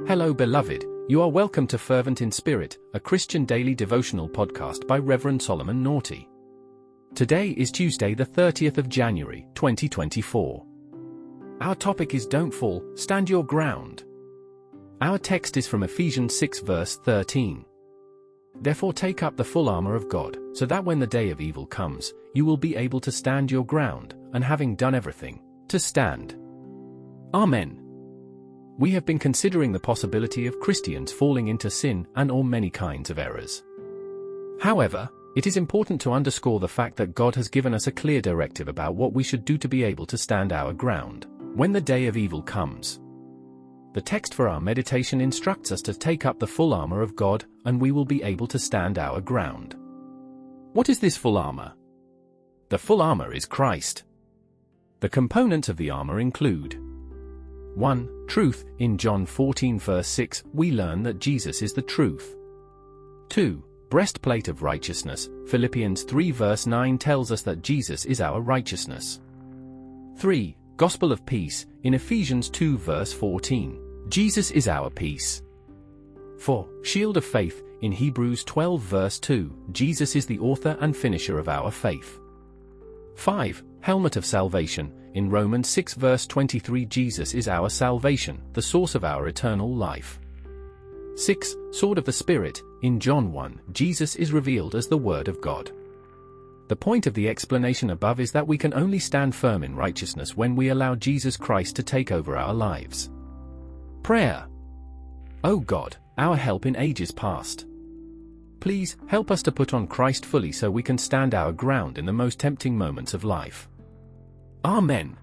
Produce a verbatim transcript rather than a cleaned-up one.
Hello beloved, you are welcome to Fervent in Spirit, a Christian daily devotional podcast by Reverend Solomon Naughty. Today is Tuesday the thirtieth of January, twenty twenty-four. Our topic is Don't Fall, Stand Your Ground. Our text is from Ephesians six verse thirteen. Therefore take up the full armor of God, so that when the day of evil comes, you will be able to stand your ground, and having done everything, to stand. Amen. We have been considering the possibility of Christians falling into sin and or many kinds of errors. However, it is important to underscore the fact that God has given us a clear directive about what we should do to be able to stand our ground when the day of evil comes. The text for our meditation instructs us to take up the full armor of God, and we will be able to stand our ground. What is this full armor? The full armor is Christ. The components of the armor include one. Truth. In John fourteen verse six, we learn that Jesus is the truth. two. Breastplate of righteousness. Philippians three verse nine tells us that Jesus is our righteousness. three. Gospel of peace. In Ephesians two verse fourteen, Jesus is our peace. four. Shield of faith. In Hebrews twelve verse two, Jesus is the author and finisher of our faith. five. Helmet of salvation. In Romans six verse twenty-three, Jesus is our salvation, the source of our eternal life. six. Sword of the Spirit. In John one, Jesus is revealed as the Word of God. The point of the explanation above is that we can only stand firm in righteousness when we allow Jesus Christ to take over our lives. Prayer. O God, our help in ages past, please help us to put on Christ fully so we can stand our ground in the most tempting moments of life. Amen.